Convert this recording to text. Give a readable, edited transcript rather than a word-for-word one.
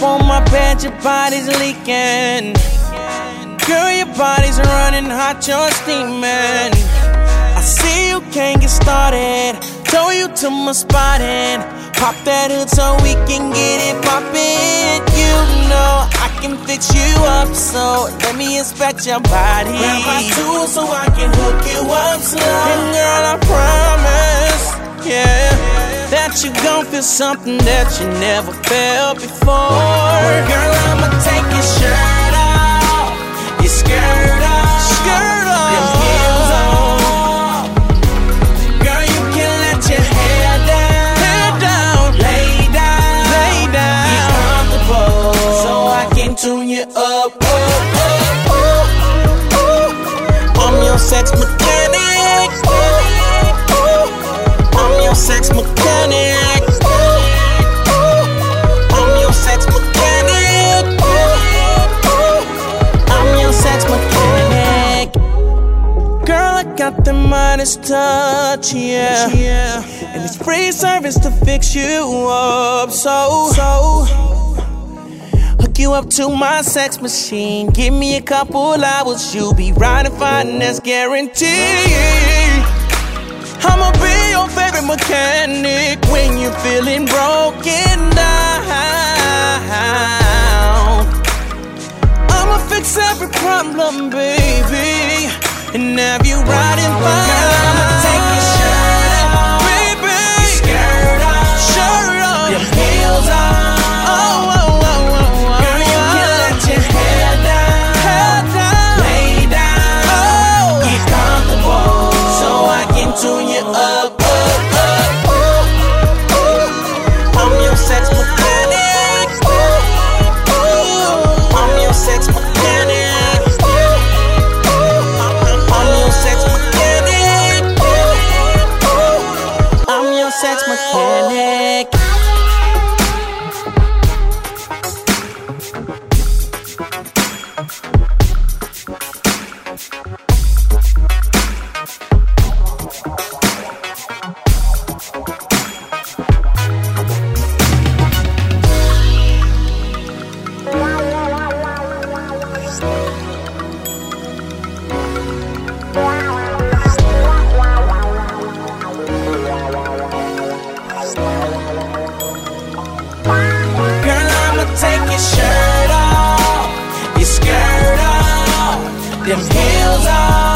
on my bed, your body's leaking. Girl, your body's running hot, you're steaming. I see you can't get started. Tow you to my spot and pop that hood so we can get it poppin'. You know I can fix you up, so let me inspect your body. Grab my tool so I can hook you up slow. And girl, I promise, yeah, that you gon' feel something that you never felt before. Girl, I'ma take your shirt off, your skirt off, them heels off. Girl, you can let your hair down, lay down, get comfortable, so I can tune you up. I'm your sex mechanic. I'm your sex mechanic. I'm your sex mechanic. I'm your sex mechanic. Girl, I got the Midas touch, yeah. And it's free service to fix you up. So hook you up to my sex machine. Give me a couple hours, you'll be riding fine, that's guaranteed. I'ma be your favorite mechanic when you're feeling broken down. I'ma fix every problem, baby, and have you riding fine. Girl, I'ma take your shirt off, baby, your skirt off, them heels off. Girl, you can let your hair down, lay down, get comfortable, so I can tune you up. I'm your sex mechanic. I'm your sex mechanic. I'm your sex mechanic. I'm your sex mechanic. Girl, I'ma take your shirt off, your skirt off, them heels off.